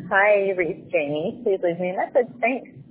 Hi, you reached Jamie. Please leave me a message. Thanks.